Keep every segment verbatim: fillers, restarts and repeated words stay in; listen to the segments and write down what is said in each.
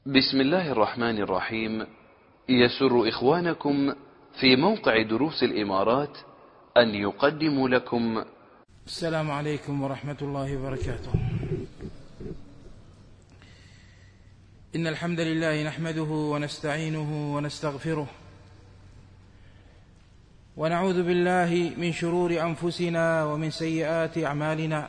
بسم الله الرحمن الرحيم. يسر إخوانكم في موقع دروس الإمارات أن يقدموا لكم السلام عليكم ورحمة الله وبركاته. إن الحمد لله نحمده ونستعينه ونستغفره ونعوذ بالله من شرور أنفسنا ومن سيئات أعمالنا.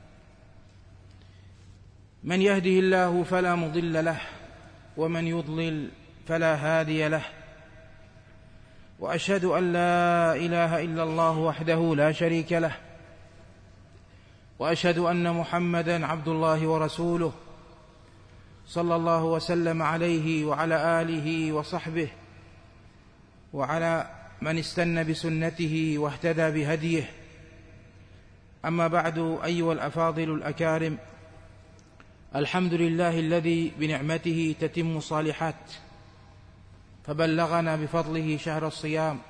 من يهده الله فلا مضل له ومن يضلل فلا هادي له، وأشهد أن لا إله إلا الله وحده لا شريك له، وأشهد أن محمدًا عبد الله ورسوله صلى الله وسلم عليه وعلى آله وصحبه وعلى من استنى بسنته واهتدى بهديه. أما بعد، أيها الأفاضل الأكارم، الحمد لله الذي بنعمته تتم الصالحات، فبلغنا بفضله شهر الصيام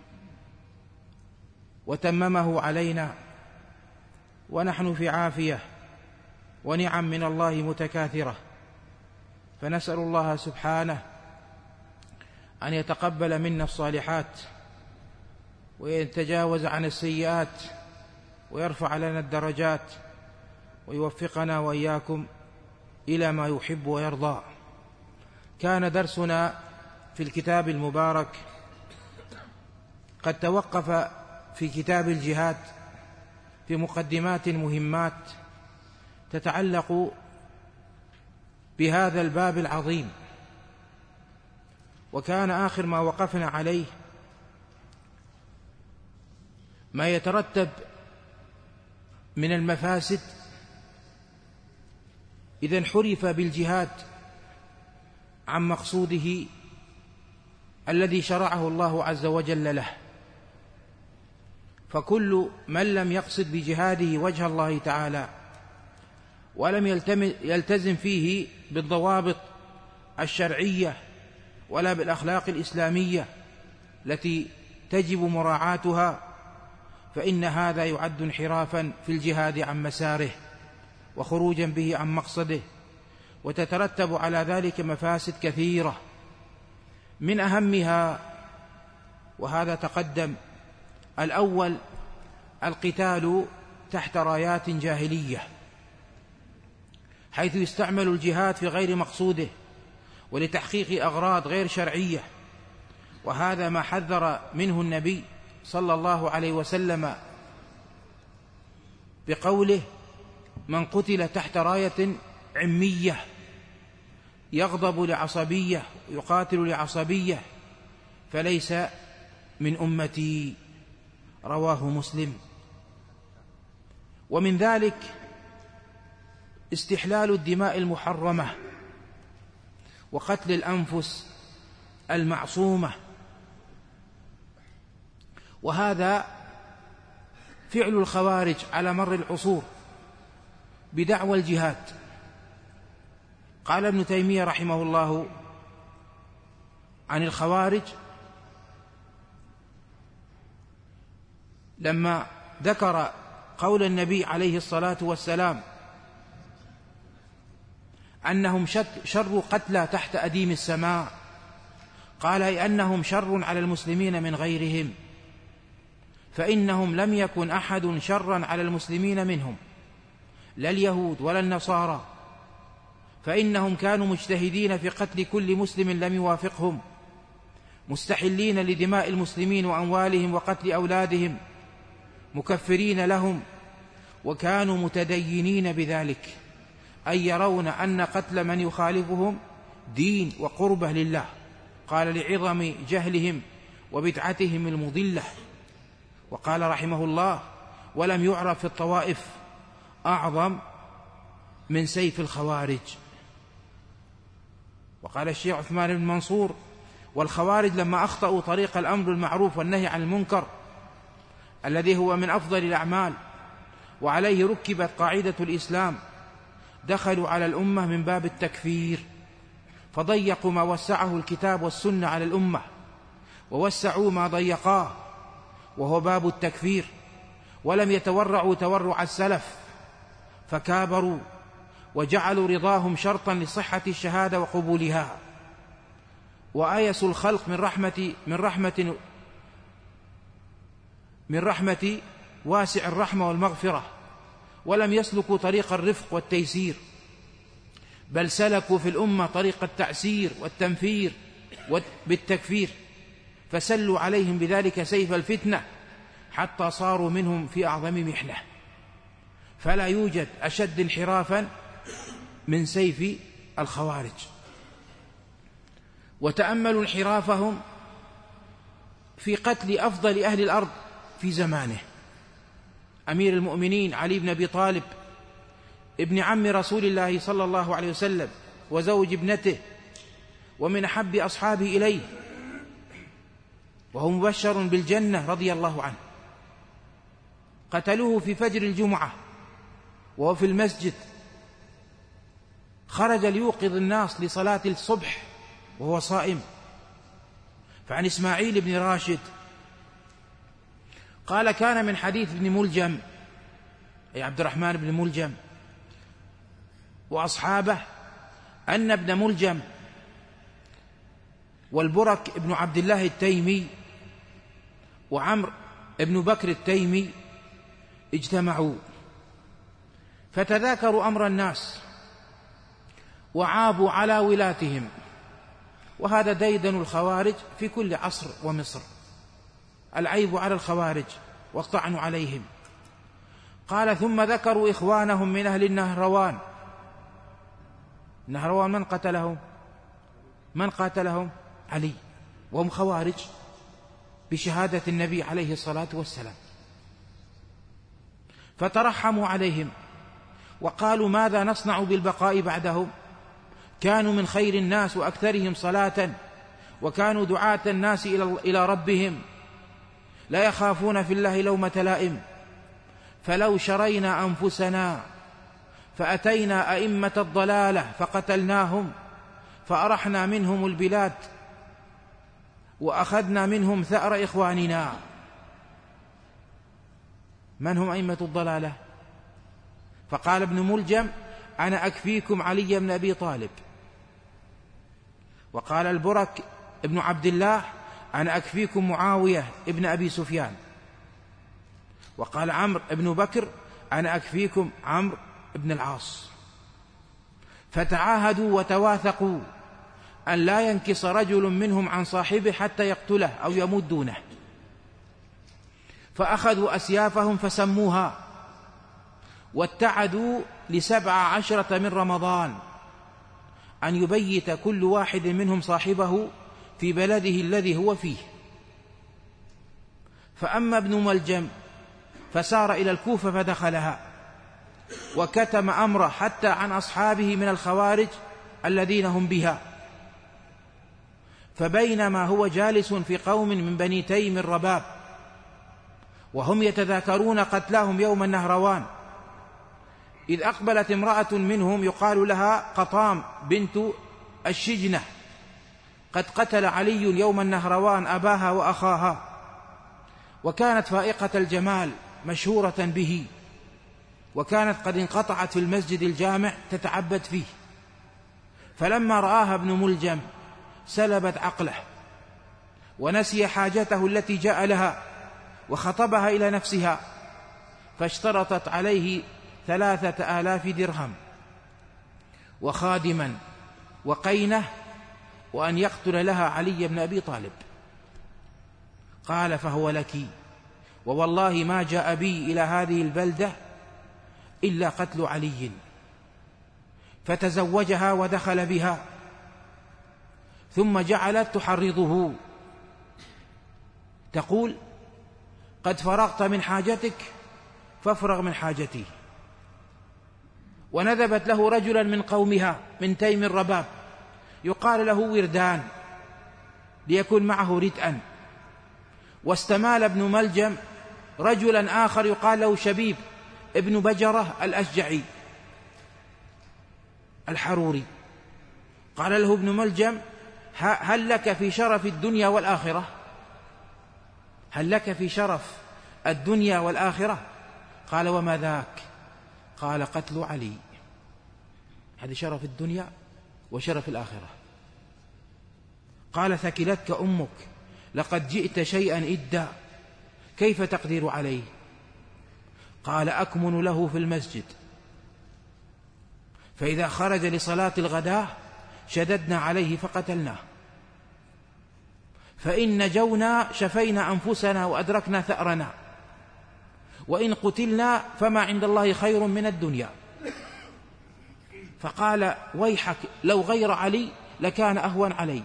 وتممه علينا ونحن في عافية ونعم من الله متكاثرة، فنسأل الله سبحانه أن يتقبل منا الصالحات ويتجاوز عن السيئات ويرفع لنا الدرجات ويوفقنا وإياكم إلى ما يحب ويرضى. كان درسنا في الكتاب المبارك قد توقف في كتاب الجهاد في مقدمات مهمات تتعلق بهذا الباب العظيم، وكان آخر ما وقفنا عليه ما يترتب من المفاسد إذا انحرف بالجهاد عن مقصوده الذي شرعه الله عز وجل له. فكل من لم يقصد بجهاده وجه الله تعالى ولم يلتزم فيه بالضوابط الشرعية ولا بالأخلاق الإسلامية التي تجب مراعاتها، فإن هذا يعد انحرافا في الجهاد عن مساره وخروجا به عن مقصده، وتترتب على ذلك مفاسد كثيرة. من أهمها، وهذا تقدم، الأول القتال تحت رايات جاهلية، حيث يستعمل الجهاد في غير مقصوده ولتحقيق أغراض غير شرعية، وهذا ما حذر منه النبي صلى الله عليه وسلم بقوله: من قتل تحت راية عمية يغضب لعصبية يقاتل لعصبية فليس من أمتي، رواه مسلم. ومن ذلك استحلال الدماء المحرمة وقتل الأنفس المعصومة، وهذا فعل الخوارج على مر العصور بدعوى الجهاد. قال ابن تيمية رحمه الله عن الخوارج لما ذكر قول النبي عليه الصلاة والسلام أنهم شر قتلى تحت أديم السماء، قال: أنهم شر على المسلمين من غيرهم، فإنهم لم يكن أحد شرا على المسلمين منهم، لا اليهود ولا النصارى، فإنهم كانوا مجتهدين في قتل كل مسلم لم يوافقهم، مستحلين لدماء المسلمين وأموالهم وقتل أولادهم، مكفرين لهم، وكانوا متدينين بذلك، أي يرون أن قتل من يخالفهم دين وقربة لله. قال: لعظم جهلهم وبدعتهم المضلة. وقال رحمه الله: ولم يعرف في الطوائف أعظم من سيف الخوارج. وقال الشيخ عثمان بن منصور: والخوارج لما أخطأوا طريق الأمر بالمعروف والنهي عن المنكر الذي هو من أفضل الأعمال وعليه ركبت قاعدة الإسلام، دخلوا على الأمة من باب التكفير، فضيقوا ما وسعه الكتاب والسنة على الأمة، ووسعوا ما ضيقاه وهو باب التكفير، ولم يتورعوا تورع السلف، فكابروا وجعلوا رضاهم شرطا لصحة الشهادة وقبولها، وآيسوا الخلق من رحمة من رحمة من رحمة واسع الرحمة والمغفرة، ولم يسلكوا طريق الرفق والتيسير، بل سلكوا في الأمة طريق التعسير والتنفير بالتكفير، فسلوا عليهم بذلك سيف الفتنة حتى صاروا منهم في أعظم محنة. فلا يوجد أشد انحرافا من سيف الخوارج. وتأملوا انحرافهم في قتل أفضل أهل الأرض في زمانه، أمير المؤمنين علي بن أبي طالب ابن عم رسول الله صلى الله عليه وسلم وزوج ابنته ومن أحب أصحابه إليه، وهو مبشر بالجنة رضي الله عنه. قتلوه في فجر الجمعة وهو في المسجد، خرج ليوقظ الناس لصلاة الصبح وهو صائم. فعن إسماعيل بن راشد قال: كان من حديث ابن ملجم، أي عبد الرحمن بن ملجم وأصحابه، أن ابن ملجم والبرك ابن عبد الله التيمي وعمر ابن بكر التيمي اجتمعوا فتذاكروا أمر الناس وعابوا على ولاتهم، وهذا ديدن الخوارج في كل عصر ومصر، العيب على الخوارج والطعن عليهم. قال: ثم ذكروا إخوانهم من أهل النهروان. النهروان من قتلهم؟ من قاتلهم؟ علي، وهم خوارج بشهادة النبي عليه الصلاة والسلام. فترحموا عليهم وقالوا: ماذا نصنع بالبقاء بعدهم؟ كانوا من خير الناس وأكثرهم صلاة، وكانوا دعاة الناس إلى ربهم، لا يخافون في الله لومة لائم. فلو شرينا أنفسنا فأتينا أئمة الضلالة فقتلناهم، فأرحنا منهم البلاد وأخذنا منهم ثأر إخواننا. من هم أئمة الضلالة؟ فقال ابن ملجم: أنا أكفيكم علي بن أبي طالب. وقال البرك ابن عبد الله: أنا أكفيكم معاوية ابن أبي سفيان. وقال عمرو ابن بكر: أنا أكفيكم عمرو ابن العاص. فتعاهدوا وتواثقوا أن لا ينكص رجل منهم عن صاحبه حتى يقتله أو يموت دونه. فأخذوا أسيافهم فسموها، واتعدوا لسبع عشرة من رمضان أن يبيت كل واحد منهم صاحبه في بلده الذي هو فيه. فأما ابن ملجم فسار إلى الكوفة فدخلها، وكتم أمره حتى عن أصحابه من الخوارج الذين هم بها. فبينما هو جالس في قوم من بني تيم الرباب وهم يتذاكرون قتلاهم يوم النهروان، إذ أقبلت امرأة منهم يقال لها قطام بنت الشجنة، قد قتل علي يوم النهروان أباها وأخاها، وكانت فائقة الجمال مشهورة به، وكانت قد انقطعت في المسجد الجامع تتعبد فيه. فلما رآها ابن ملجم سلبت عقله، ونسي حاجته التي جاء لها، وخطبها إلى نفسها، فاشترطت عليه ثلاثة آلاف درهم وخادما وقينة، وأن يقتل لها علي بن أبي طالب. قال: فهو لك، ووالله ما جاء بي إلى هذه البلدة إلا قتل علي. فتزوجها ودخل بها، ثم جعلت تحرضه تقول: قد فرغت من حاجتك فافرغ من حاجتي. ونذبت له رجلا من قومها من تيم الرباب يقال له وردان ليكون معه ردءا. واستمال ابن ملجم رجلا آخر يقال له شبيب ابن بجرة الأشجعي الحروري. قال له ابن ملجم: هل لك في شرف الدنيا والآخرة؟ هل لك في شرف الدنيا والآخرة؟ قال: وما ذاك؟ قال: قتل علي. هذا شرف الدنيا وشرف الآخرة. قال ثكلتك أمك لقد جئت شيئا إدا كيف تقدر عليه؟ قال أكمن له في المسجد، فإذا خرج لصلاة الغداة شددنا عليه فقتلناه، فإن نجونا شفينا أنفسنا وأدركنا ثأرنا، وإن قتلنا فما عند الله خير من الدنيا. فقال ويحك لو غير علي لكان أهون علي،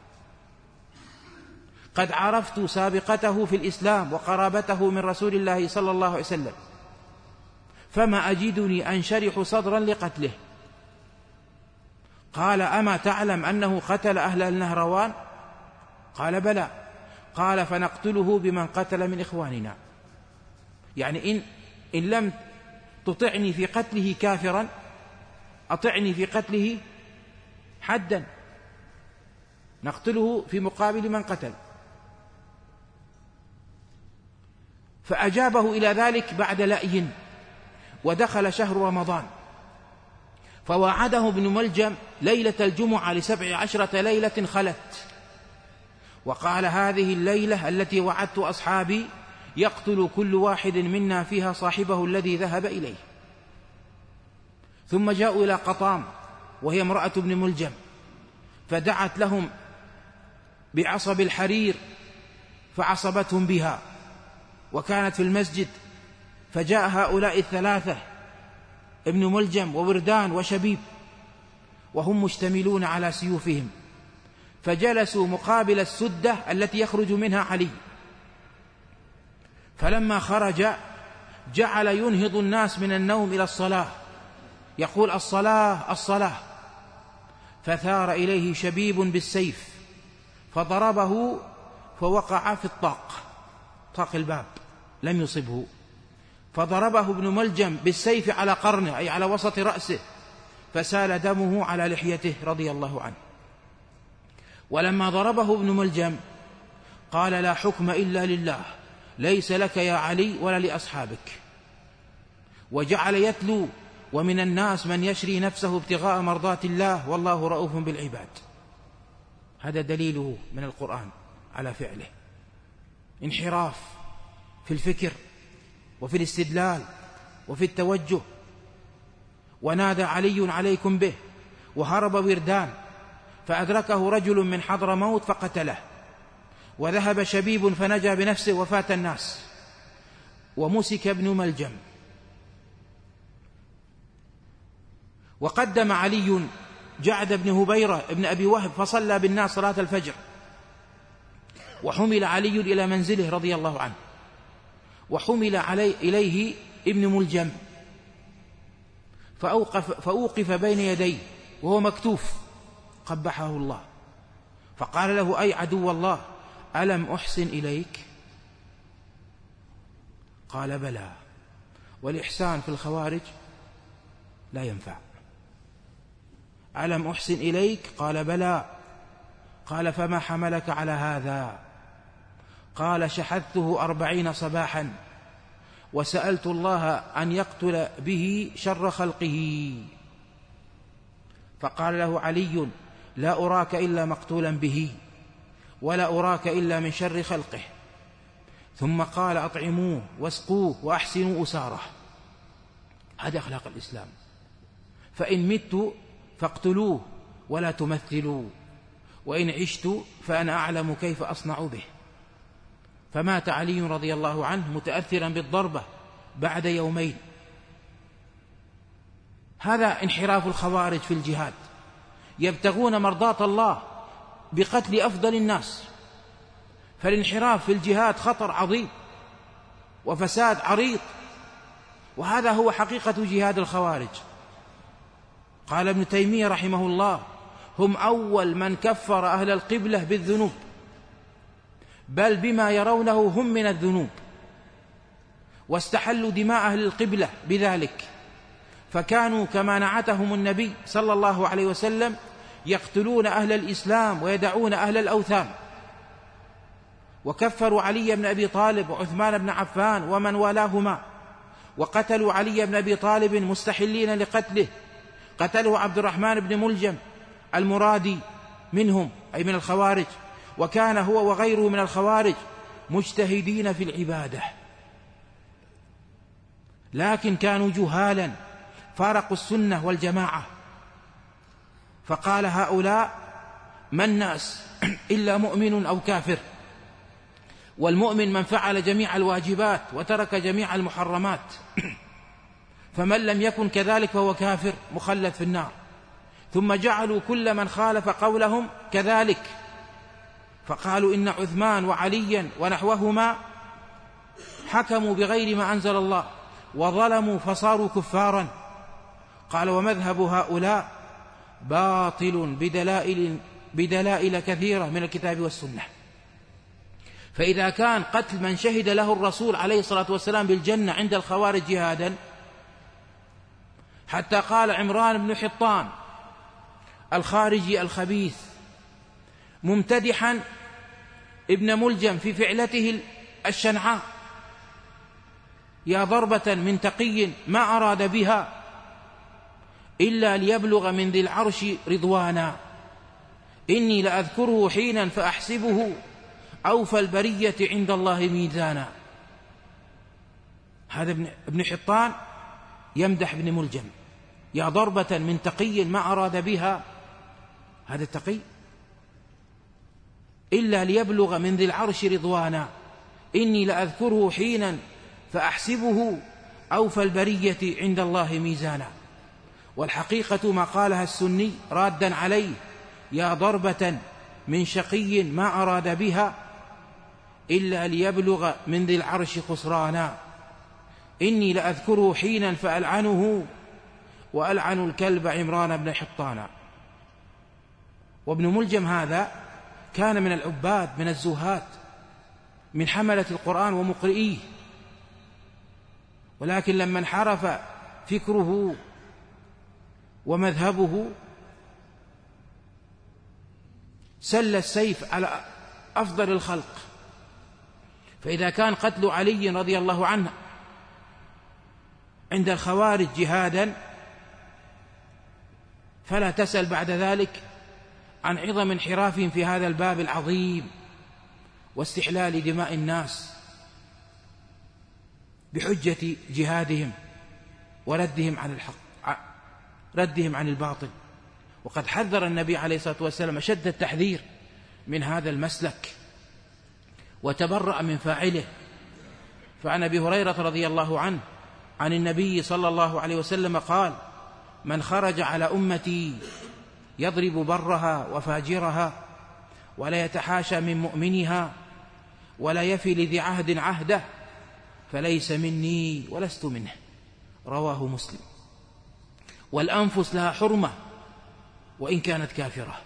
قد عرفت سابقته في الإسلام وقرابته من رسول الله صلى الله عليه وسلم، فما أجدني أنشرح صدرا لقتله. قال أما تعلم أنه قتل أهل النهروان؟ قال بلى. قال فنقتله بمن قتل من إخواننا، يعني إن, إن لم تطعني في قتله كافرا أطعني في قتله حدا، نقتله في مقابل من قتل. فأجابه إلى ذلك بعد لأي، ودخل شهر رمضان، فواعده ابن ملجم ليلة الجمعة لسبع عشرة ليلة خلت، وقال هذه الليلة التي وعدت أصحابي يقتل كل واحد منا فيها صاحبه الذي ذهب إليه. ثم جاءوا إلى قطام وهي امرأة ابن ملجم، فدعت لهم بعصب الحرير فعصبتهم بها، وكانت في المسجد، فجاء هؤلاء الثلاثة ابن ملجم ووردان وشبيب وهم مشتملون على سيوفهم، فجلسوا مقابل السدة التي يخرج منها علي. فلما خرج جعل ينهض الناس من النوم إلى الصلاة، يقول الصلاة الصلاة، فثار إليه شبيب بالسيف فضربه فوقع في الطاق، طاق الباب لم يصبه، فضربه ابن ملجم بالسيف على قرنه أي على وسط رأسه، فسال دمه على لحيته رضي الله عنه. ولما ضربه ابن ملجم قال لا حكم إلا لله، ليس لك يا علي ولا لأصحابك، وجعل يتلو ومن الناس من يشري نفسه ابتغاء مرضات الله والله رؤوف بالعباد. هذا دليله من القرآن على فعله، انحراف في الفكر وفي الاستدلال وفي التوجه. ونادى علي عليكم به، وهرب وردان فأدركه رجل من حضرموت فقتله، وذهب شبيب فنجا بنفسه وفات الناس، ومسك ابن ملجم. وقدم علي جعد بن هبيرة ابن أبي وهب فصلى بالناس صلاة الفجر، وحمل علي إلى منزله رضي الله عنه، وحمل علي إليه ابن ملجم، فأوقف, فأوقف بين يديه وهو مكتوف قبحه الله، فقال له أي عدو الله ألم أحسن إليك؟ قال بلى، والإحسان في الخوارج لا ينفع. ألم أحسن إليك؟ قال بلى. قال فما حملك على هذا؟ قال شحذته أربعين صباحا وسألت الله أن يقتل به شر خلقه. فقال له علي لا أراك إلا مقتولا به، ولا أراك إلا من شر خلقه. ثم قال أطعموه واسقوه وأحسنوا أساره. هذا أخلاق الإسلام. فإن مت فاقتلوه ولا تمثلوا، وإن عشت فأنا أعلم كيف أصنع به. فمات علي رضي الله عنه متأثرا بالضربة بعد يومين. هذا انحراف الخوارج في الجهاد، يبتغون مرضاة الله بقتل أفضل الناس. فالانحراف في الجهاد خطر عظيم وفساد عريض، وهذا هو حقيقة جهاد الخوارج. قال ابن تيمية رحمه الله هم أول من كفر أهل القبلة بالذنوب، بل بما يرونه هم من الذنوب، واستحلوا دماء أهل القبلة بذلك، فكانوا كما نعتهم النبي صلى الله عليه وسلم يقتلون أهل الإسلام ويدعون أهل الأوثان. وكفروا علي بن أبي طالب وعثمان بن عفان ومن والاهما، وقتلوا علي بن أبي طالب مستحلين لقتله، قتله عبد الرحمن بن ملجم المرادي منهم أي من الخوارج، وكان هو وغيره من الخوارج مجتهدين في العبادة، لكن كانوا جهالا فارقوا السنة والجماعة. فقال هؤلاء: ما الناس إلا مؤمن أو كافر، والمؤمن من فعل جميع الواجبات وترك جميع المحرمات، فمن لم يكن كذلك فهو كافر مخلد في النار. ثم جعلوا كل من خالف قولهم كذلك، فقالوا إن عثمان وعليا ونحوهما حكموا بغير ما أنزل الله وظلموا فصاروا كفارا. قال: ومذهب هؤلاء باطل بدلائل, بدلائل كثيرة من الكتاب والسنة. فإذا كان قتل من شهد له الرسول عليه الصلاة والسلام بالجنة عند الخوارج جهادا، حتى قال عمران بن حطان الخارجي الخبيث ممتدحا ابن ملجم في فعلته الشنعاء: يا ضربة من تقي ما أراد بها إلا ليبلغ من ذي العرش رضوانا، إني لأذكره حينا فأحسبه أوفى البرية عند الله ميزانا. هذا ابن حطان يمدح ابن ملجم: يا ضربة من تقي ما أراد بها، هذا التقي، إلا ليبلغ من ذي العرش رضوانا، إني لأذكره حينا فأحسبه أوفى البرية عند الله ميزانا. والحقيقة ما قالها السني رادا عليه: يا ضربة من شقي ما أراد بها إلا ليبلغ من ذي العرش خسرانا، إني لأذكره حينا فألعنه وألعن الكلب عمران بن حطانا. وابن ملجم هذا كان من العباد من الزهاد من حملة القرآن ومقرئيه، ولكن لما انحرف فكره ومذهبه سل السيف على أفضل الخلق. فإذا كان قتل علي رضي الله عنه عند الخوارج جهادا، فلا تسأل بعد ذلك عن عظم انحرافهم في هذا الباب العظيم واستحلال دماء الناس بحجة جهادهم وردهم عن الحق، ردهم عن الباطل. وقد حذر النبي عليه الصلاة والسلام أشد التحذير من هذا المسلك وتبرأ من فاعله. فعن أبي هريرة رضي الله عنه عن النبي صلى الله عليه وسلم قال: من خرج على أمتي يضرب برها وفاجرها ولا يتحاشى من مؤمنها ولا يفي لذي عهد عهده فليس مني ولست منه، رواه مسلم. والأنفس لها حرمة وإن كانت كافرة،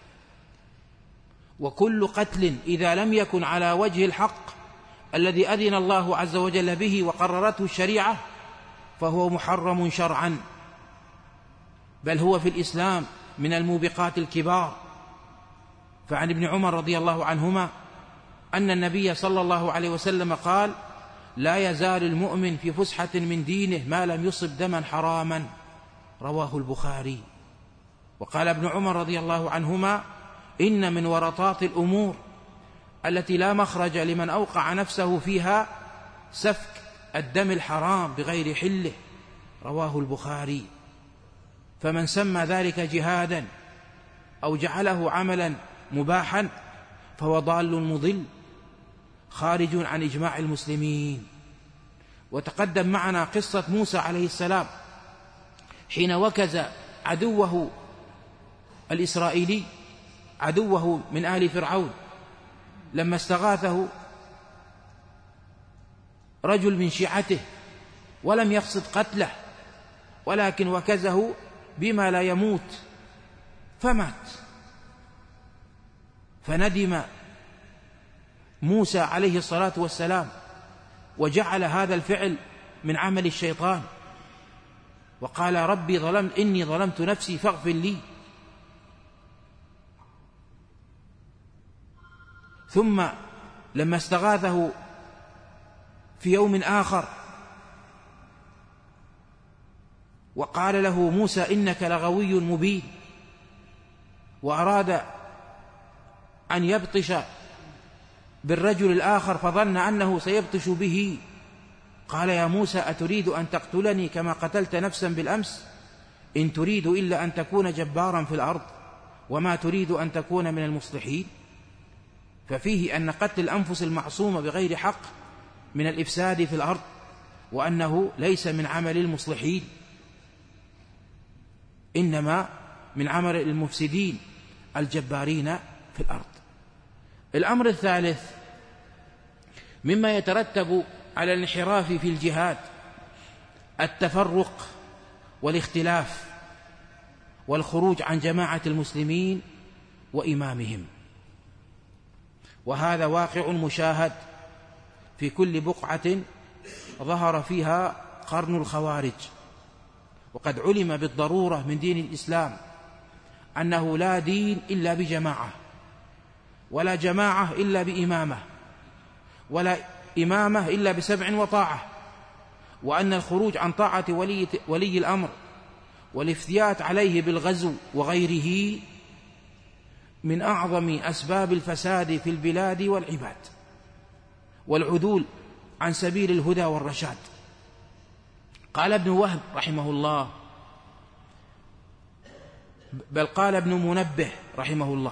وكل قتل إذا لم يكن على وجه الحق الذي أذن الله عز وجل به وقررته الشريعة فهو محرم شرعا، بل هو في الإسلام من الموبقات الكبار. فعن ابن عمر رضي الله عنهما أن النبي صلى الله عليه وسلم قال: لا يزال المؤمن في فسحة من دينه ما لم يصب دما حراما، رواه البخاري. وقال ابن عمر رضي الله عنهما: إن من ورطات الأمور التي لا مخرج لمن أوقع نفسه فيها سفك الدم الحرام بغير حله، رواه البخاري. فمن سمى ذلك جهادا أو جعله عملا مباحا فهو ضال مضل خارج عن إجماع المسلمين. وتقدم معنا قصة موسى عليه السلام حين وكز عدوه الإسرائيلي، عدوه من آل فرعون، لما استغاثه رجل من شيعته ولم يقصد قتله ولكن وكزه بما لا يموت فمات. فندم موسى عليه الصلاة والسلام وجعل هذا الفعل من عمل الشيطان، وقال: ربي ظلمت إني ظلمت نفسي فاغفر لي. ثم لما استغاثه في يوم آخر وقال له موسى إنك لغوي مبين، وأراد أن يبطش بالرجل الآخر فظن أنه سيبطش به، قال يا موسى أتريد أن تقتلني كما قتلت نفسا بالأمس؟ إن تريد إلا أن تكون جبارا في الأرض وما تريد أن تكون من المصلحين. ففيه أن قتل الأنفس المعصومة بغير حق من الإفساد في الأرض، وأنه ليس من عمل المصلحين، إنما من عمل المفسدين الجبارين في الأرض. الأمر الثالث مما يترتب على الانحراف في الجهاد التفرق والاختلاف والخروج عن جماعة المسلمين وإمامهم، وهذا واقع مشاهد في كل بقعة ظهر فيها قرن الخوارج. وقد علم بالضرورة من دين الإسلام أنه لا دين إلا بجماعة، ولا جماعة إلا بإمامة، ولا إمامة إلا بسمع وطاعة، وأن الخروج عن طاعة ولي, ولي الأمر والافتيات عليه بالغزو وغيره من أعظم أسباب الفساد في البلاد والعباد والعدول عن سبيل الهدى والرشاد. قال ابن وهب رحمه الله، بل قال ابن منبه رحمه الله،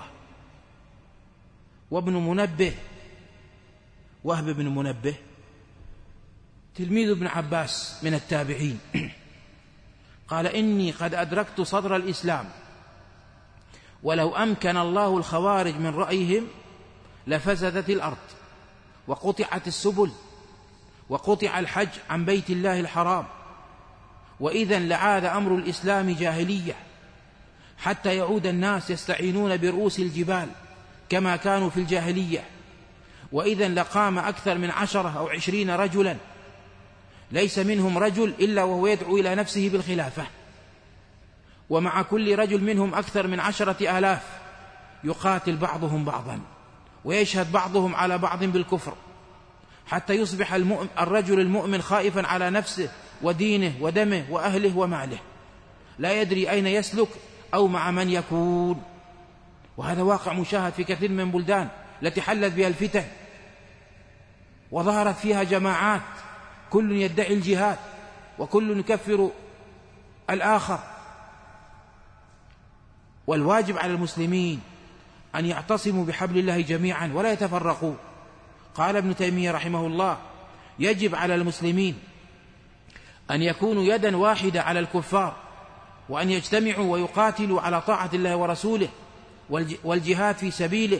وابن منبه وهب بن منبه تلميذ ابن عباس من التابعين، قال إني قد أدركت صدر الإسلام، ولو أمكن الله الخوارج من رأيهم لفسدت الأرض وقطعت السبل وقطع الحج عن بيت الله الحرام، وإذا لعاد أمر الإسلام جاهلية حتى يعود الناس يستعينون برؤوس الجبال كما كانوا في الجاهلية، وإذا لقام أكثر من عشرة أو عشرين رجلا ليس منهم رجل إلا وهو يدعو إلى نفسه بالخلافة، ومع كل رجل منهم أكثر من عشرة آلاف يقاتل بعضهم بعضا ويشهد بعضهم على بعض بالكفر، حتى يصبح المؤمن الرجل المؤمن خائفا على نفسه ودينه ودمه وأهله وماله، لا يدري أين يسلك أو مع من يكون. وهذا واقع مشاهد في كثير من البلدان التي حلت بها الفتن وظهرت فيها جماعات كل يدعي الجهاد وكل يكفر الآخر. والواجب على المسلمين أن يعتصموا بحبل الله جميعا ولا يتفرقوا. قال ابن تيمية رحمه الله يجب على المسلمين أن يكونوا يدا واحدة على الكفار، وأن يجتمعوا ويقاتلوا على طاعة الله ورسوله والجهاد في سبيله،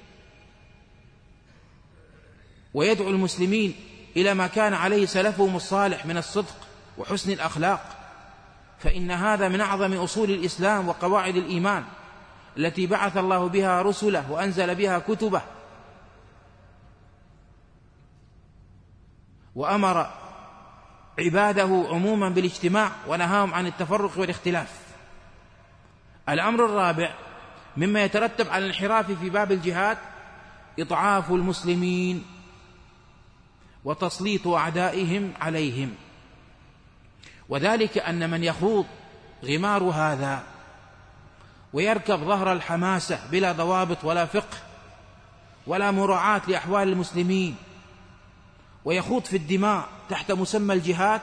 ويدعو المسلمين إلى ما كان عليه سلفهم الصالح من الصدق وحسن الأخلاق، فإن هذا من أعظم أصول الإسلام وقواعد الإيمان التي بعث الله بها رسله وأنزل بها كتبه، وأمر عباده عموما بالاجتماع ونهاهم عن التفرق والاختلاف. الأمر الرابع مما يترتب على الانحراف في باب الجهاد إضعاف المسلمين وتسليط أعدائهم عليهم، وذلك أن من يخوض غمار هذا ويركب ظهر الحماسة بلا ضوابط ولا فقه ولا مراعاة لأحوال المسلمين ويخوض في الدماء تحت مسمى الجهاد،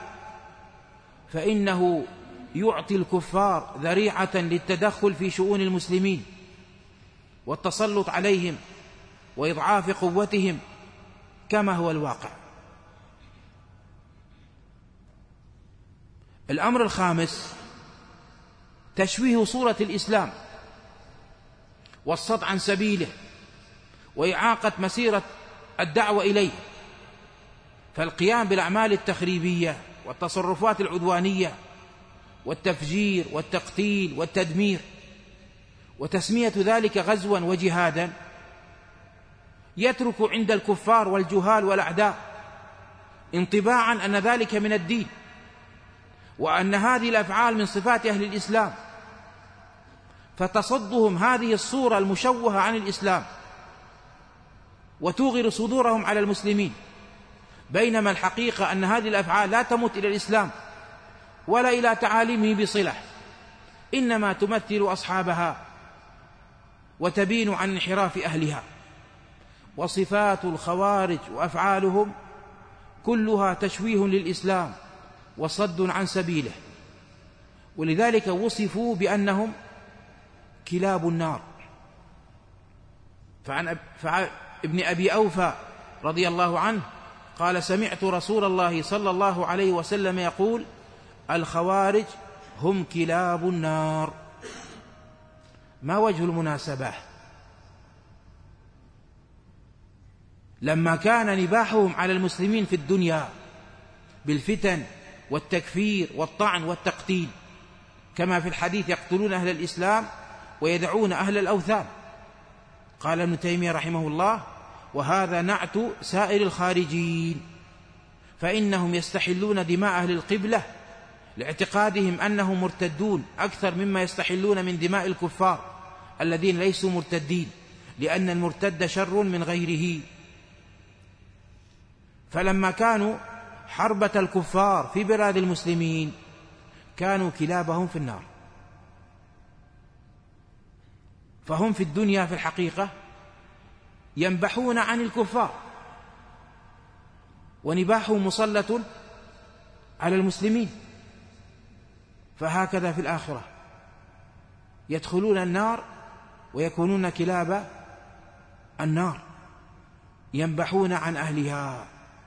فإنه يعطي الكفار ذريعة للتدخل في شؤون المسلمين والتسلط عليهم وإضعاف قوتهم كما هو الواقع. الأمر الخامس تشويه صورة الإسلام والصد عن سبيله وإعاقة مسيرة الدعوة إليه، فالقيام بالأعمال التخريبية والتصرفات العدوانية والتفجير والتقتيل والتدمير وتسمية ذلك غزوا وجهادا يترك عند الكفار والجهال والأعداء انطباعا أن ذلك من الدين، وأن هذه الأفعال من صفات أهل الإسلام، فتصدهم هذه الصورة المشوهة عن الإسلام وتوغر صدورهم على المسلمين، بينما الحقيقة أن هذه الأفعال لا تمت إلى الإسلام ولا إلى تعاليمه بصلة، إنما تمثل أصحابها وتبين عن انحراف أهلها. وصفات الخوارج وأفعالهم كلها تشويه للإسلام وصد عن سبيله، ولذلك وصفوا بأنهم كلاب النار. فعن ابن أبي أوفى رضي الله عنه قال: سمعت رسول الله صلى الله عليه وسلم يقول: الخوارج هم كلاب النار. ما وجه المناسبة؟ لما كان نباحهم على المسلمين في الدنيا بالفتن والتكفير والطعن والتقتيل، كما في الحديث: يقتلون أهل الإسلام ويدعون أهل الأوثان. قال ابن تيمية رحمه الله: وهذا نعت سائر الخارجين، فإنهم يستحلون دماء أهل القبلة لاعتقادهم أنهم مرتدون أكثر مما يستحلون من دماء الكفار الذين ليسوا مرتدين، لأن المرتد شر من غيره. فلما كانوا حربة الكفار في بلاد المسلمين كانوا كلابهم في النار. فهم في الدنيا في الحقيقة ينبحون عن الكفار، ونباحهم مسلط على المسلمين. فهكذا في الآخرة يدخلون النار ويكونون كلاب النار، ينبحون عن أهلها.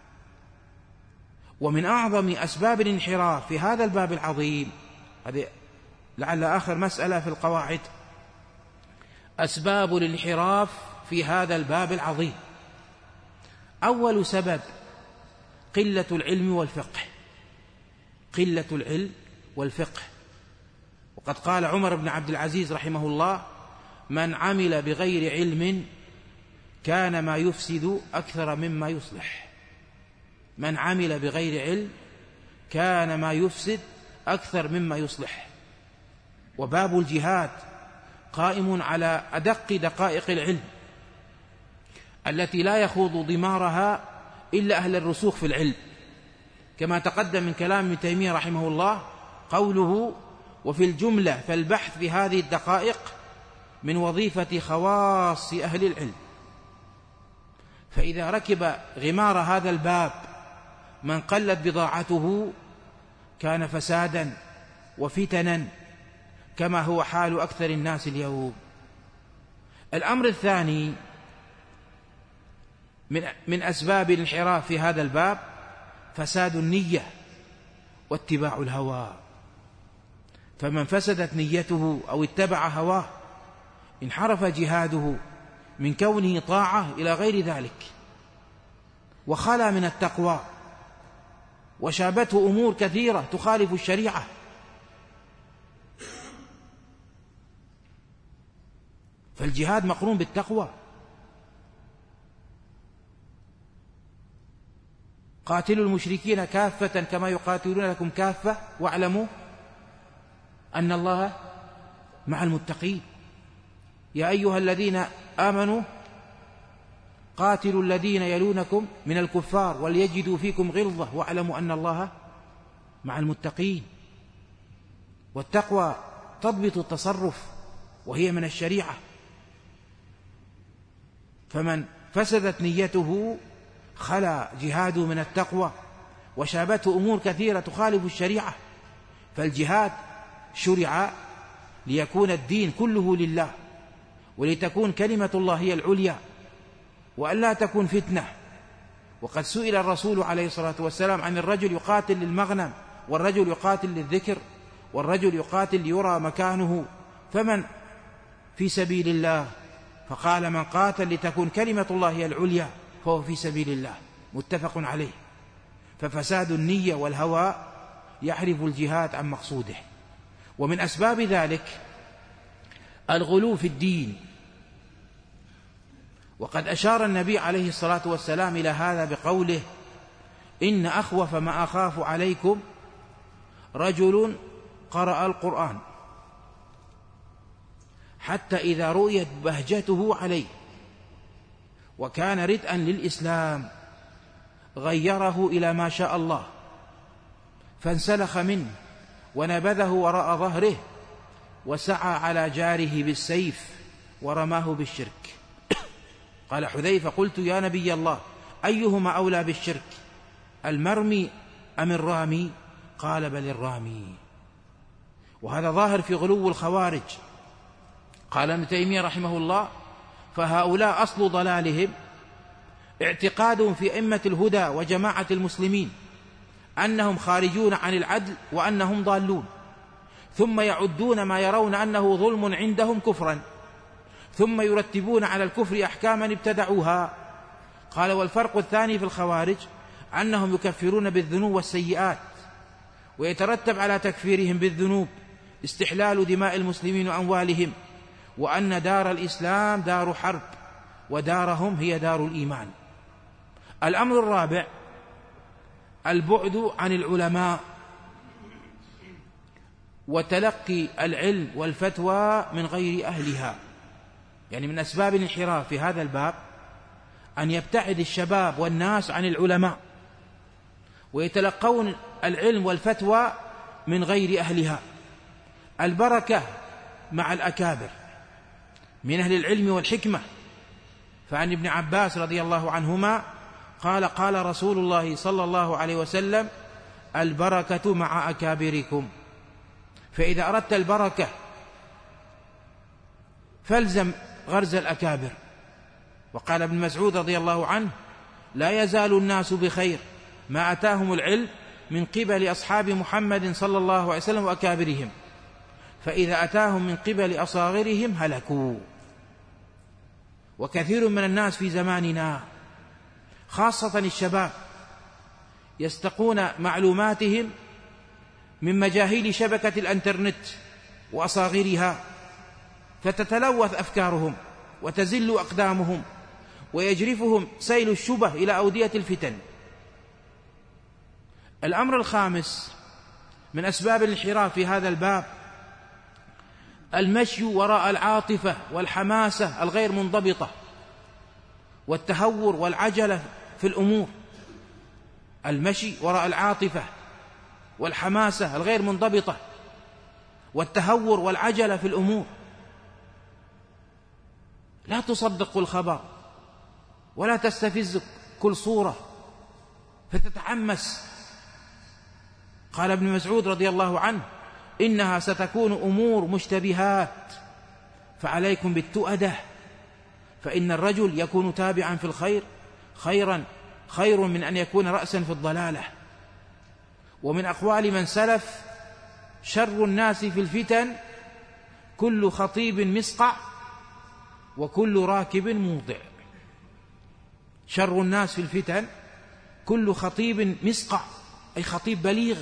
ومن أعظم أسباب الانحراف في هذا الباب العظيم، هذه لعل آخر مسألة في القواعد، أسباب الانحراف في هذا الباب العظيم. أول سبب قلة العلم والفقه، قلة العلم والفقه. وقد قال عمر بن عبد العزيز رحمه الله: من عمل بغير علم كان ما يفسد أكثر مما يصلح. من عمل بغير علم كان ما يفسد أكثر مما يصلح. وباب الجهاد قائم على أدق دقائق العلم التي لا يخوض ضمارها إلا أهل الرسوخ في العلم، كما تقدم من كلام ابن تيمية رحمه الله قوله: وفي الجملة فالبحث في هذه الدقائق من وظيفة خواص أهل العلم. فإذا ركب غمار هذا الباب من قلت بضاعته كان فسادا وفتنا، كما هو حال أكثر الناس اليوم. الأمر الثاني من من أسباب الانحراف في هذا الباب فساد النية واتباع الهوى. فمن فسدت نيته أو اتبع هواه انحرف جهاده من كونه طاعة إلى غير ذلك، وخلا من التقوى، وشابته أمور كثيرة تخالف الشريعة. فالجهاد مقرون بالتقوى. قاتلوا المشركين كافة كما يقاتلونكم كافة واعلموا أن الله مع المتقين. يا أيها الذين آمنوا قاتلوا الذين يلونكم من الكفار وليجدوا فيكم غلظة واعلموا أن الله مع المتقين. والتقوى تضبط التصرف وهي من الشريعة. فمن فسدت نيته خلا جهاده من التقوى، وشابته أمور كثيرة تخالف الشريعة. فالجهاد شرع ليكون الدين كله لله، ولتكون كلمة الله هي العليا، وأن لا تكون فتنة. وقد سئل الرسول عليه الصلاة والسلام عن الرجل يقاتل للمغنم، والرجل يقاتل للذكر، والرجل يقاتل ليرى مكانه، فمن في سبيل الله؟ فقال: من قاتل لتكون كلمة الله هي العليا فهو في سبيل الله. متفق عليه. ففساد النية والهوى يحرف الجهاد عن مقصوده. ومن أسباب ذلك الغلو في الدين. وقد أشار النبي عليه الصلاة والسلام إلى هذا بقوله: إن أخوف ما أخاف عليكم رجل قرأ القرآن حتى إذا رؤيت بهجته عليه وكان ردءا للإسلام غيره إلى ما شاء الله فانسلخ منه ونبذه وراء ظهره وسعى على جاره بالسيف ورماه بالشرك. قال حذيفة: قلت يا نبي الله أيهما أولى بالشرك، المرمي أم الرامي؟ قال: بل الرامي. وهذا ظاهر في غلو الخوارج. قال ابن تيمية رحمه الله: فهؤلاء أصل ضلالهم اعتقادهم في أئمة الهدى وجماعة المسلمين أنهم خارجون عن العدل وأنهم ضالون، ثم يعدون ما يرون أنه ظلم عندهم كفرا، ثم يرتبون على الكفر أحكاما ابتدعوها. قال: والفرق الثاني في الخوارج أنهم يكفرون بالذنوب والسيئات، ويترتب على تكفيرهم بالذنوب استحلال دماء المسلمين وأموالهم، وأن دار الإسلام دار حرب ودارهم هي دار الإيمان. الأمر الرابع البعد عن العلماء وتلقي العلم والفتوى من غير أهلها. يعني من أسباب الانحراف في هذا الباب أن يبتعد الشباب والناس عن العلماء ويتلقون العلم والفتوى من غير أهلها. البركة مع الأكابر من أهل العلم والحكمة. فعن ابن عباس رضي الله عنهما قال: قال رسول الله صلى الله عليه وسلم: البركة مع أكابركم. فإذا أردت البركة فالزم غرز الأكابر. وقال ابن مسعود رضي الله عنه: لا يزال الناس بخير ما أتاهم العلم من قبل أصحاب محمد صلى الله عليه وسلم وأكابرهم، فإذا أتاهم من قبل أصاغرهم هلكوا. وكثير من الناس في زماننا خاصة الشباب يستقون معلوماتهم من مجاهيل شبكة الانترنت وأصاغرها، فتتلوث أفكارهم وتزل أقدامهم ويجرفهم سيل الشبه إلى أودية الفتن. الأمر الخامس من أسباب الانحراف في هذا الباب المشي وراء العاطفة والحماسة الغير منضبطة والتهور والعجلة في الأمور. المشي وراء العاطفة والحماسة الغير منضبطة والتهور والعجلة في الأمور. لا تصدق كل خبر ولا تستفز كل صورة فتتحمس. قال ابن مسعود رضي الله عنه: إنها ستكون أمور مشتبهات فعليكم بالتؤدة، فإن الرجل يكون تابعا في الخير خيرا خير من أن يكون رأسا في الضلالة. ومن أقوال من سلف: شر الناس في الفتن كل خطيب مسقع وكل راكب موضع. شر الناس في الفتن كل خطيب مسقع، أي خطيب بليغ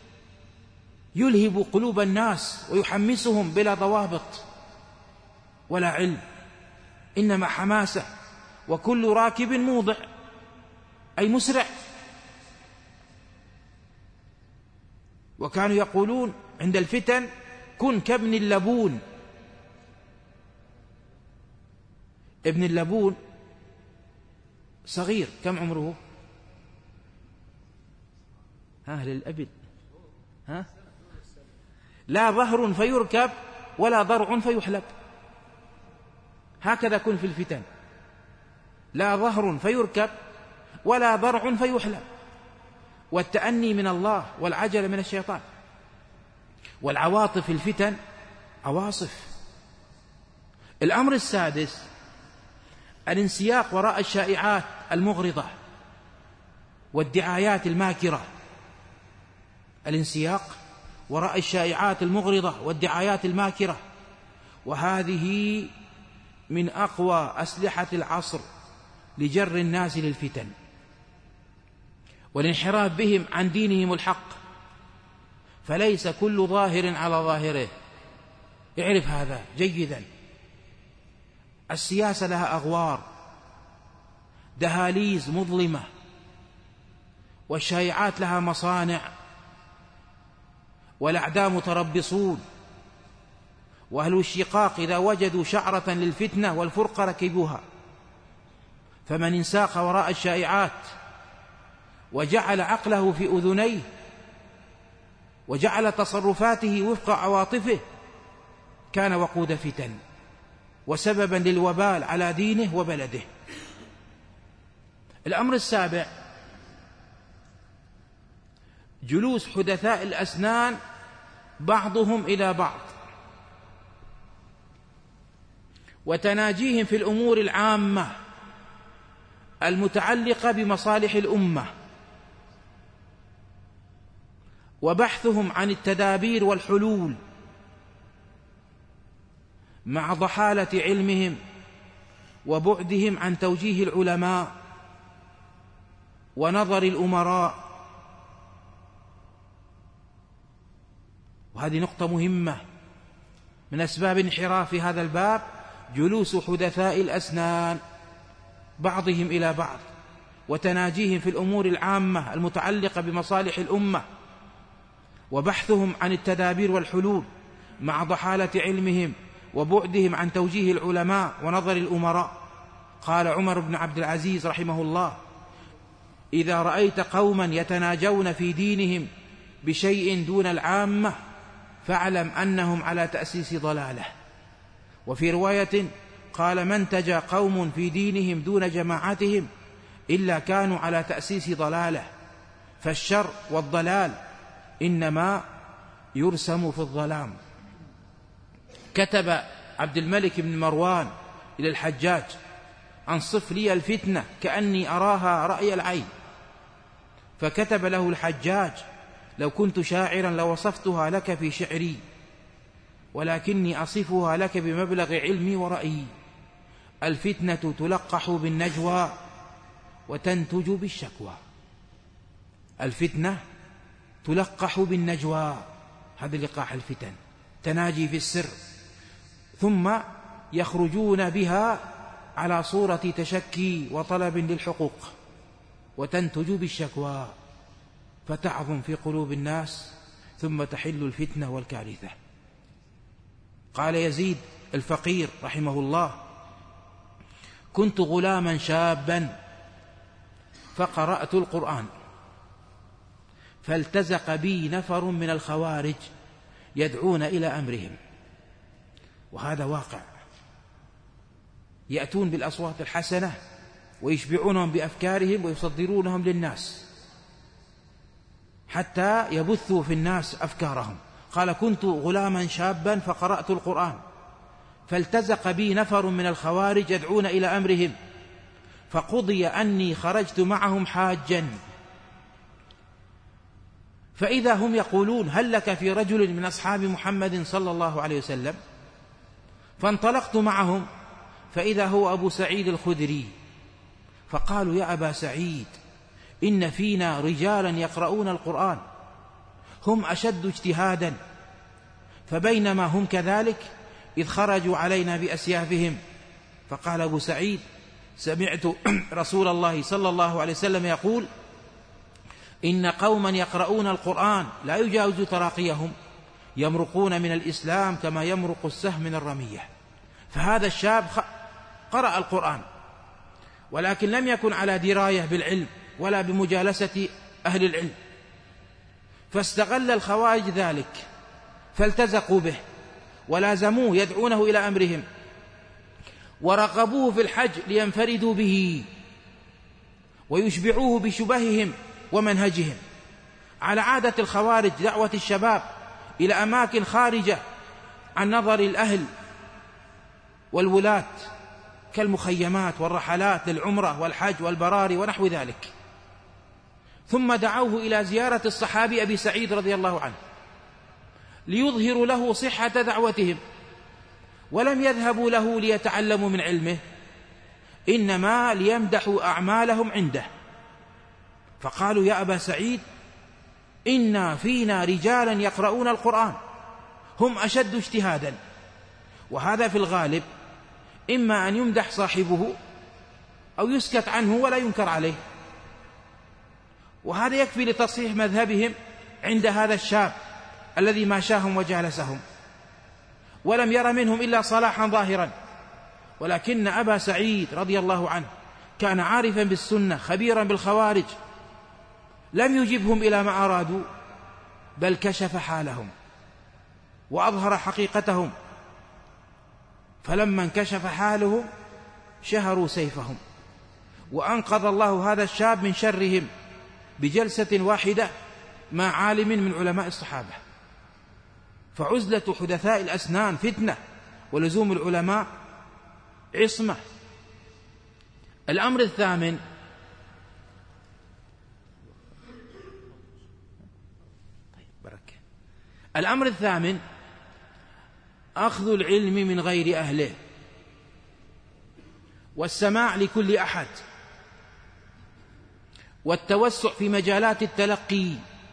يلهب قلوب الناس ويحمسهم بلا ضوابط ولا علم، إنما حماسة. وكل راكب موضع، أي مسرع. وكانوا يقولون عند الفتن: كن كابن اللبون. ابن اللبون صغير، كم عمره؟ ها للأبد ها لا ظهر فيركب ولا ضرع فيحلب. هكذا كن في الفتن، لا ظهر فيركب ولا ضرع فيحلب. والتأني من الله والعجل من الشيطان. والعواطف في الفتن عواصف. الأمر السادس الانسياق وراء الشائعات المغرضة والدعايات الماكرة. الانسياق وراء الشائعات المغرضة والدعايات الماكرة، وهذه من أقوى أسلحة العصر لجر الناس للفتن والانحراف بهم عن دينهم الحق. فليس كل ظاهر على ظاهره، اعرف هذا جيدا. السياسة لها أغوار، دهاليز مظلمة، والشائعات لها مصانع، والأعداء متربصون، وأهل الشقاق إذا وجدوا شعرة للفتنة والفرقة ركبوها. فمن انساق وراء الشائعات وجعل عقله في أذنيه وجعل تصرفاته وفق عواطفه كان وقود فتن وسببا للوبال على دينه وبلده. الأمر السابع: جلوس حدثاء الأسنان بعضهم إلى بعض وتناجيهم في الأمور العامة المتعلقة بمصالح الأمة وبحثهم عن التدابير والحلول مع ضحالة علمهم وبعدهم عن توجيه العلماء ونظر الأمراء. وهذه نقطة مهمة من أسباب انحراف هذا الباب: جلوس حدثاء الأسنان بعضهم إلى بعض وتناجيهم في الأمور العامة المتعلقة بمصالح الأمة وبحثهم عن التدابير والحلول مع ضحالة علمهم وبعدهم عن توجيه العلماء ونظر الأمراء. قال عمر بن عبد العزيز رحمه الله: إذا رأيت قوما يتناجون في دينهم بشيء دون العامة فاعلم أنهم على تأسيس ضلالة. وفي رواية قال: من تجا قوم في دينهم دون جماعتهم إلا كانوا على تأسيس ضلالة. فالشر والضلال إنما يرسم في الظلام. كتب عبد الملك بن مروان إلى الحجاج: أنصف لي الفتنة كأني أراها رأي العين. فكتب له الحجاج: لو كنت شاعرا لوصفتها لك في شعري، ولكني أصفها لك بمبلغ علمي ورأيي. الفتنة تلقح بالنجوى وتنتج بالشكوى. الفتنة تلقح بالنجوى، هذا لقاح الفتن، تناجي في السر، ثم يخرجون بها على صورة تشكي وطلب للحقوق، وتنتج بالشكوى فتعظم في قلوب الناس ثم تحل الفتنة والكارثة. قال يزيد الفقير رحمه الله: كنت غلاما شابا فقرأت القرآن فالتزق بي نفر من الخوارج يدعون إلى أمرهم. وهذا واقع، يأتون بالأصوات الحسنة ويشبعونهم بأفكارهم ويصدرونهم للناس حتى يبثوا في الناس أفكارهم. قال: كنت غلاما شابا فقرأت القرآن فالتزق بي نفر من الخوارج يدعون إلى أمرهم فقضي أني خرجت معهم حاجا، فإذا هم يقولون: هل لك في رجل من أصحاب محمد صلى الله عليه وسلم؟ فانطلقت معهم فإذا هو أبو سعيد الخدري، فقالوا: يا أبا سعيد، إن فينا رجالا يقرؤون القرآن هم أشد اجتهادا. فبينما هم كذلك إذ خرجوا علينا بأسيافهم. فقال أبو سعيد: سمعت رسول الله صلى الله عليه وسلم يقول: إن قوما يقرؤون القرآن لا يجاوز تراقيهم يمرقون من الإسلام كما يمرق السهم من الرمية. فهذا الشاب قرأ القرآن ولكن لم يكن على دراية بالعلم ولا بمجالسة أهل العلم، فاستغل الخوارج ذلك فالتزقوا به ولازموه يدعونه إلى أمرهم ورغبوه في الحج لينفردوا به ويشبعوه بشبههم ومنهجهم، على عادة الخوارج دعوة الشباب إلى أماكن خارجة عن نظر الأهل والولاة كالمخيمات والرحلات للعمرة والحج والبراري ونحو ذلك. ثم دعوه إلى زيارة الصحابي أبي سعيد رضي الله عنه ليظهروا له صحة دعوتهم، ولم يذهبوا له ليتعلموا من علمه، إنما ليمدحوا أعمالهم عنده. فقالوا: يا أبا سعيد، إنا فينا رجالا يقرؤون القرآن هم أشد اجتهادا. وهذا في الغالب إما أن يمدح صاحبه أو يسكت عنه ولا ينكر عليه، وهذا يكفي لتصحيح مذهبهم عند هذا الشاب الذي ماشاهم وجالسهم ولم ير منهم إلا صلاحا ظاهرا. ولكن أبا سعيد رضي الله عنه كان عارفا بالسنة خبيرا بالخوارج، لم يجبهم إلى ما أرادوا، بل كشف حالهم وأظهر حقيقتهم، فلما انكشف حالهم شهروا سيفهم، وأنقذ الله هذا الشاب من شرهم بجلسة واحدة مع عالم من علماء الصحابة. فعزلة حدثاء الأسنان فتنة، ولزوم العلماء عصمة. الأمر الثامن بركة. الأمر الثامن أخذ العلم من غير أهله، والسماع لكل أحد، والتوسع في مجالات التلقي،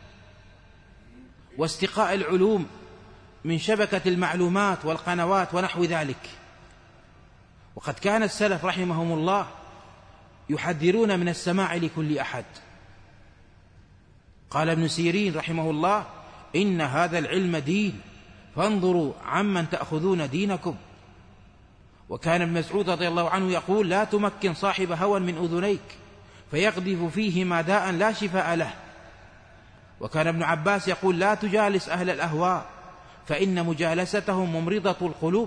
واستقاء العلوم من شبكة المعلومات والقنوات ونحو ذلك. وقد كان السلف رحمهم الله يحذرون من السماع لكل أحد. قال ابن سيرين رحمه الله: إن هذا العلم دين، فانظروا عمن تأخذون دينكم. وكان ابن مسعود رضي الله عنه يقول: لا تمكن صاحب هوى من أذنيك فيقذف فيهما داء لا شفاء له. وكان ابن عباس يقول: لا تجالس أهل الأهواء فإن مجالستهم ممرضة القلوب.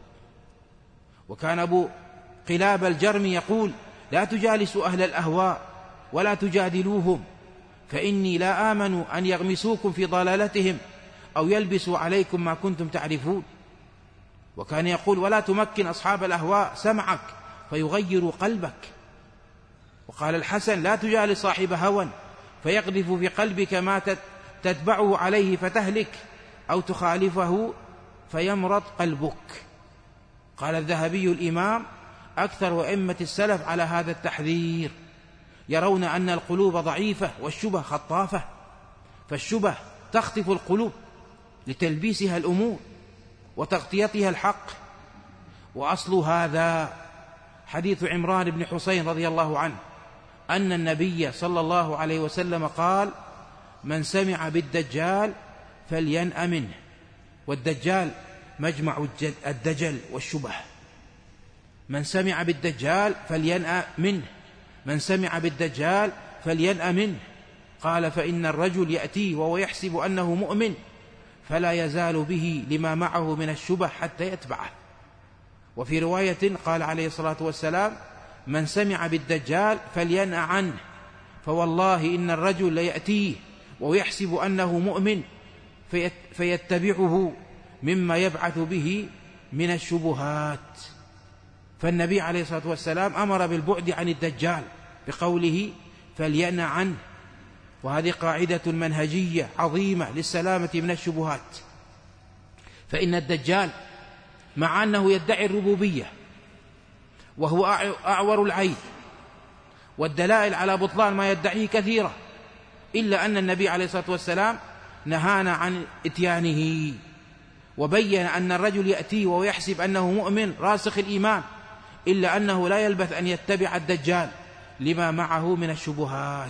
وكان أبو قلاب الجرمي يقول: لا تجالسوا أهل الأهواء ولا تجادلوهم فإني لا آمن أن يغمسوكم في ضلالتهم أو يلبسوا عليكم ما كنتم تعرفون. وكان يقول: ولا تمكن أصحاب الأهواء سمعك فيغيروا قلبك. وقال الحسن: لا تجالس صاحب هوى فيقذف في قلبك ما تتبعه عليه فتهلك، أو تخالفه فيمرض قلبك. قال الذهبي الإمام: أكثر أئمة السلف على هذا التحذير، يرون أن القلوب ضعيفة والشبه خطافة، فالشبه تخطف القلوب لتلبيسها الأمور وتغطيتها الحق. وأصل هذا حديث عمران بن حسين رضي الله عنه أن النبي صلى الله عليه وسلم قال: من سمع بالدجال فلينأ منه. والدجال مجمع الدجل والشبه. من سمع بالدجال فلينأ منه، من سمع بالدجال فلينأ منه. قال: فإن الرجل يأتي وهو يحسب أنه مؤمن فلا يزال به لما معه من الشبه حتى يتبعه. وفي رواية قال عليه الصلاة والسلام: من سمع بالدجال فلينأ عنه، فوالله إن الرجل ليأتيه ويحسب أنه مؤمن فيتبعه مما يبعث به من الشبهات. فالنبي عليه الصلاة والسلام أمر بالبعد عن الدجال بقوله: فلينأ عنه. وهذه قاعدة منهجية عظيمة للسلامة من الشبهات. فإن الدجال مع أنه يدعي الربوبية وهو أعور العين، والدلائل على بطلان ما يدعيه كثيرة، إلا أن النبي عليه الصلاة والسلام نهانا عن إتيانه، وبين أن الرجل يأتي وهو يحسب أنه مؤمن راسخ الإيمان، إلا أنه لا يلبث أن يتبع الدجال لما معه من الشبهات.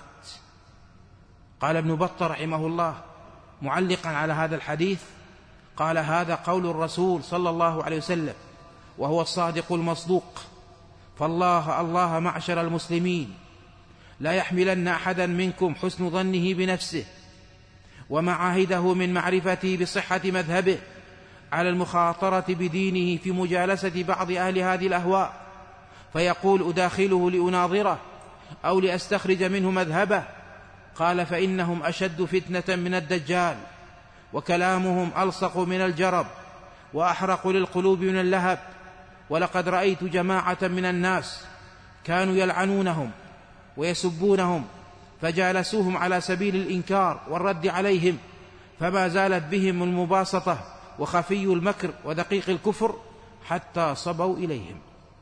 قال ابن بطة رحمه الله معلقا على هذا الحديث: قال: هذا قول الرسول صلى الله عليه وسلم وهو الصادق المصدوق. فالله الله معشر المسلمين لا يحملن أحدا منكم حسن ظنه بنفسه وما عاهده من معرفته بصحة مذهبه على المخاطرة بدينه في مجالسة بعض أهل هذه الأهواء، فيقول: أداخله لأناظره أو لأستخرج منه مذهبه. قال: فإنهم أشد فتنة من الدجال، وكلامهم ألصق من الجرب وأحرق للقلوب من اللهب. ولقد رأيت جماعة من الناس كانوا يلعنونهم ويسبونهم، فجالسوهم على سبيل الإنكار والرد عليهم، فما زالت بهم المباسطة وخفي المكر ودقيق الكفر حتى صبوا إليهم.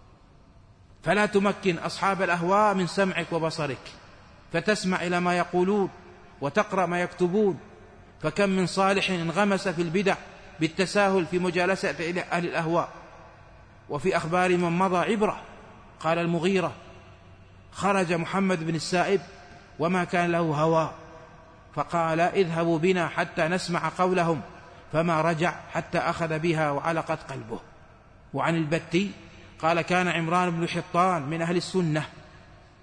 فلا تمكن أصحاب الأهواء من سمعك وبصرك، فتسمع إلى ما يقولون وتقرأ ما يكتبون. فكم من صالح انغمس في البدع بالتساهل في مجالسة أهل الأهواء. وفي أخبار من مضى عبرة. قال المغيرة: خرج محمد بن السائب وما كان له هوى، فقال: اذهبوا بنا حتى نسمع قولهم، فما رجع حتى أخذ بها وعلقت قلبه. وعن البتي قال: كان عمران بن حطان من أهل السنة،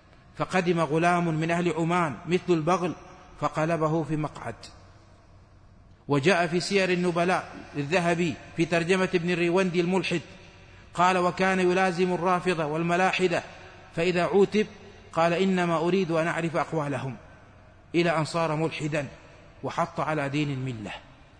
فقدم غلام من أهل عمان مثل البغل فقلبه في مقعد. وجاء في سير النبلاء للذهبي في ترجمة ابن الريوندي الملحد قال: وكان يلازم الرافضة والملاحدة، فإذا عوتب قال: إنما أريد أن أعرف أقوالهم، إلى أن صار ملحدا وحط على دين الملة.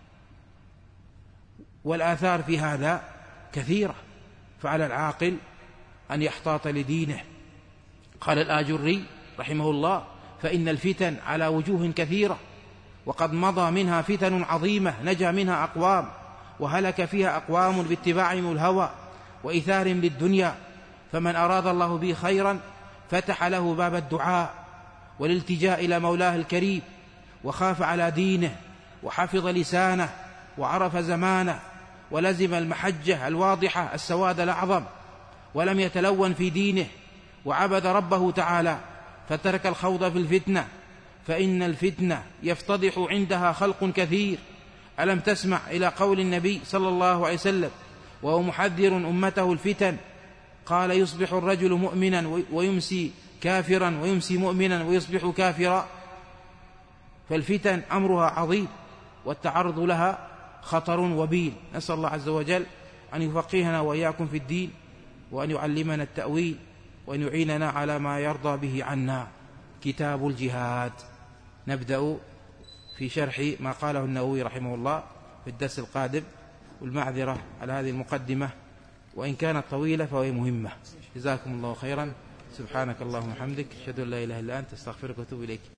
والآثار في هذا كثيرة، فعلى العاقل أن يحتاط لدينه. قال الآجري رحمه الله: فإن الفتن على وجوه كثيرة، وقد مضى منها فتن عظيمة نجا منها أقوام، وهلك فيها أقوام باتباعهم الهوى وإيثار للدنيا. فمن أراد الله به خيرا فتح له باب الدعاء والالتجاء إلى مولاه الكريم، وخاف على دينه وحفظ لسانه وعرف زمانه، ولزم المحجة الواضحة السواد الأعظم، ولم يتلون في دينه، وعبد ربه تعالى، فترك الخوض في الفتنة، فإن الفتنة يفتضح عندها خلق كثير. ألم تسمع إلى قول النبي صلى الله عليه وسلم وهو محذر أمته الفتن؟ قال: يصبح الرجل مؤمنا ويمسي كافرا، ويمسي مؤمنا ويصبح كافرا. فالفتن أمرها عظيم، والتعرض لها خطر وبيل. نسأل الله عز وجل أن يفقهنا وإياكم في الدين، وأن يعلمنا التأويل، وأن يعيننا على ما يرضى به عنا. كتاب الجهاد. نبدأ في شرح ما قاله النووي رحمه الله في الدرس القادم، والمعذرة على هذه المقدمة، وإن كانت طويلة فهي مهمة. جزاكم الله خيرا. سبحانك اللهم وبحمدك، أشهد أن لا إله إلا أنت، أستغفرك وأتوب إليك.